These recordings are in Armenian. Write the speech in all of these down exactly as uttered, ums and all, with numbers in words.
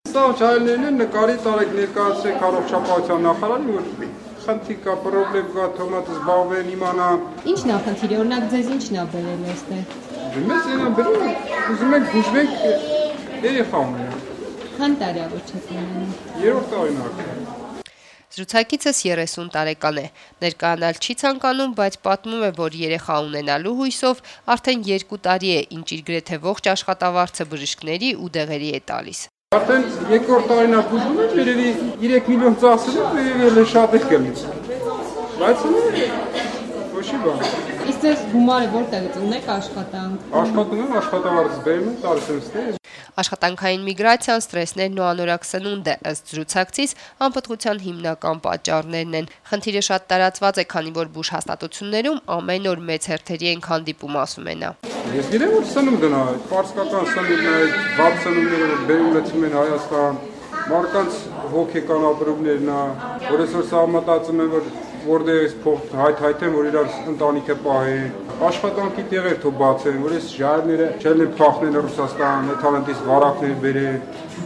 Սա չայլներն նկարի տարեք ներկայացրեք առողջապահության նախարարին, որ խնդիր կա, պրոբլեմ կա, թոմատը զբաղվեն իմանա։ Ինչ նախնդիր է, օրինակ ձեզ ինչն է բերել այստեղ։ Մեզ այնա բերում, ուզում ենք բուժվենք երեխա ունենա։ Քանի տարի է որ չեք ունենում։ Երրորդ տարին է։ Զրուցակիցս երեսուն տարեկան է, ներկայանալ չի ցանկանում, բայց պատմում է, որ երեխա ունենալու հույսով արդեն երկու տարի է, ինչ իր գրեթե ողջ աշխատավարձը բժիշկների ու դեղերի է տալիս։ Արդեն երկրորդ տարին է բուժում եմ, երևի երեք միլիոն ծախսել եմ, երևի շատ է կլինի։ Բայց ոչի բան։ Իսկ ձեզ գումարը որտեղից ունեք աշխատանք։ Աշխատում եմ, աշխատավարձ բերում եմ, տալիս եմ ստեղ։ Աշխատանքային միգրացիան, ստրեսներն ու անորակ սնունդը ըստ զրուցակցից անպտղության հիմնական պատճառներն են։ Խնդիրը շատ տարածված է, քանի որ բուժ հաստատություններում ամեն օր մեծ հերթերի են հանդիպում, ասում է նա։ Ես գիտեմ, որ սնունդն է, պարսկական սնունդն է, վատ սնունդները բերում լցում են Հայաստան, մարդկանց հոգեկան ապրումներն է, որ այսօր սա մտածում են, որ որտեղից փող հայթայթեն, որ իրար ընտանիքը պահեն, աշխատանքի տեղեր թող բացեն, որ այս ժայռները չեն փախնեն Ռուսաստան, թալենտից վարակներ բերեն։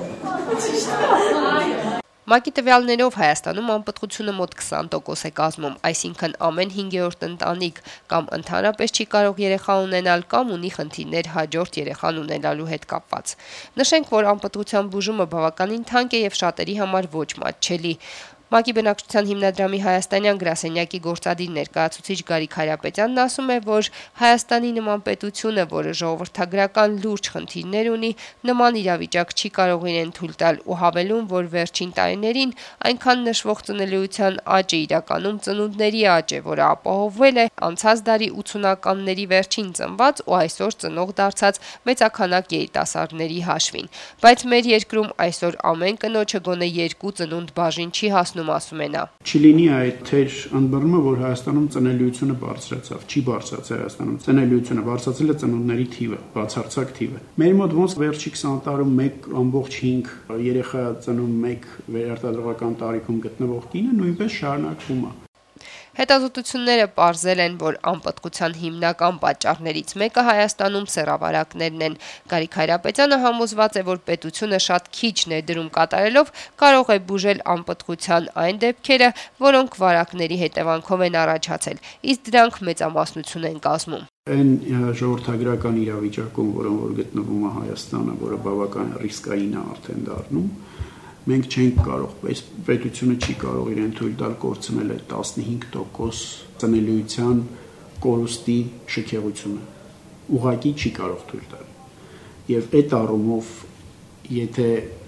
ՄԱԿ-ի տվյալներով Հայաստանում անպտղությունը մոտ քսան տոկոս է կազմում, այսինքն ամեն հինգերորդ ընտանիք կամ ընդհանրապես չի կարող երեխա ունենալ կամ ունի խնդիրներ հաջորդ երեխան ունենալու հետ կապված։ Նշենք, որ անպտղության բուժումը բավականին թանկ է եւ շատերի համար ոչ մատչելի։ ՄԱԿ-ի բնակչության հիմնադրամի հայաստանյան գրասենյակի գործադիր ներկայացուցիչ Գարիկ Հայրապետյանն ասում է, որ Հայաստանի նման պետությունը, որը ժողովրդագրական լուրջ խնդիրներ ունի, նման իրավիճակ չի կարող իրեն թույլ տալ ու հավելում, որ վերջին տարիներին այնքան նշվող ծնելիության աճը իրականում ծնունդների աճ է, որը ապահովվել է անցած դարի ութսունականների վերջին ծնված ու այսօր ծնող դարձած մեծաքանակ երիտասարդների հաշվին։ Բայց մեր երկրում այսօր ամեն կնոջը գոնե երկու ծնունդ բաժին չի հասնում, ասում է նա։ Չլինի այդ թեր ըմբռնումը, որ Հայաստանում ծնելիությունը բարձրացավ, չի բարձրացել Հայաստանում։ Ծնելիությունը բարձրացել է ծնունդների թիվը, բացարձակ թիվը։ Մեր մոտ ոնց վերջի քսան տարում մեկ ամբողջ հինգ երեխա ծնում մեկ վերարտադրողական տարիքում գտնվող կինը նույնպես շարունակվում է։ Հետազոտությունները պարզել են, որ անպտղության հիմնական պատճառներից մեկը Հայաստանում սեռավարակներն են։ Գարիկ Հայրապետյանը համոզված է, որ պետությունը շատ քիչ ներդրում կատարելով կարող է բուժել անպտղության այն դեպքերը, որոնք վարակների հետևանքով են առաջացել, իսկ դրանք մեծամասնություն են կազմում։ Այն ժողովրդագրական իրավիճակում, որոնք որ գտնվում է Հայաստանը, որը բավական ռիսկային է արդեն դառնում, մենք չենք կարող, այս պետությունը չի կարող իրեն թույլ տալ կորցնել այդ տասնհինգ տոկոս ծնելիության կորուստի շքեղությունը։ Ուղղակի չի կարող թույլ տալ։ Եվ այդ առումով, եթե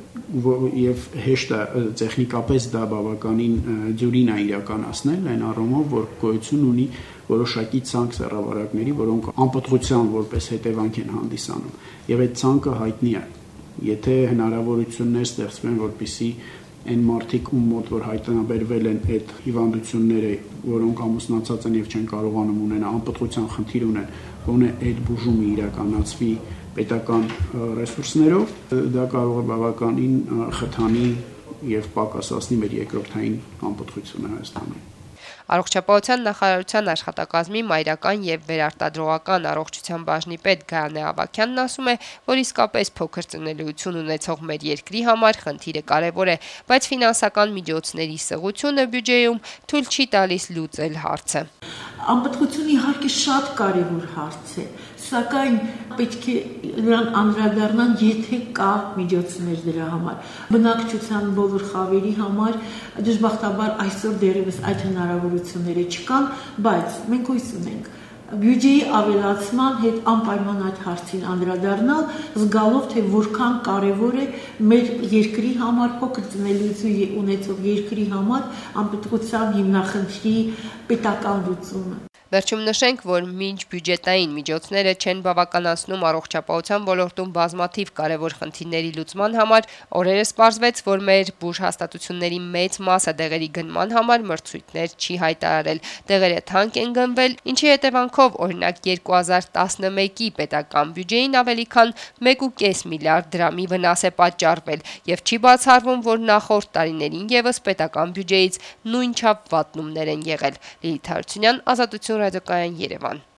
եւ հեշտ է տեխնիկապես դա բավականին դյուրին է իրականացնել, այն առումով, որ գոյություն ունի որոշակի ցանկ սեռավարակների, որոնք անպտղության որպես հետևանք են հանդիսանում։ Եվ այդ ցանկը հայտնի է։ Եթե հնարավորություններ ստեղծվեն, որպեսզի այն մարդիկ ում մոտ որ հայտնաբերվել են այդ հիվանդությունները, որոնք ամուսնացած են եւ չեն կարողանում ունենալ անպտղության խնդիր ունեն, գոնե այդ բուժումը իրականացվի պետական ռեսուրսներով, դա կարող է բավականին խթանի եւ պակասացնի մեր երկրորդային անպտղությունը Հայաստանում։ Առողջապահության նախարարության աշխատակազմի մայրական եւ վերարտադրողական առողջության բաժնի պետ Գայանե Ավագյանն ասում է, որ իսկապես փոքր ծնելիություն ունեցող մեր երկրի համար խնդիրը կարեւոր է, բայց ֆինանսական միջոցների սղությունը բյուջեում թույլ չի տալիս լուծել հարցը։ Անպտղությունը իհարկե շատ կարևոր հարց է, սակայն պետք է նրան անդրադառնան, եթե կա միջոցներ դրա համար։ Բնակչության բոլոր խավերի համար դժբախտաբար այսօր դեռևս այդ հնարավորությունները չկան, բայց մենք հույս ունենք բյուջեի ավելացման հետ անպայման այդ հարցին անդրադառնալ, զգալով թե որքան կարևոր է մեր երկրի համար, փոքր ծնելիություն ունեցող երկրի համար անպտղության հիմնախնդրի պետական լուծումը։ Վերջում նշենք, որ մինչ բյուջետային միջոցները չեն բավականացնում առողջապահության ոլորտում բազմաթիվ կարևոր խնդիրների լուծման համար, օրերս պարզվեց, որ մեր բուժհաստատությունների մեծ մասը դեղերի գնման համար մրցույթներ չի հայտարարել։ Դեղերը թանկ են գնվել, ինչի հետևանքով օրինակ երկու հազար տասնմեկի պետական բյուջեին ավելի քան մեկ ու կես միլիարդ դրամի վնաս է պատճառվել եւ չի բացառվում, որ նախորդ տարիներին եւս պետական բյուջեից նույնչափ վատնումներ են եղել։ Լիլիթ Հարությունյան, Ազատություն ռադիոկայան, Երևան։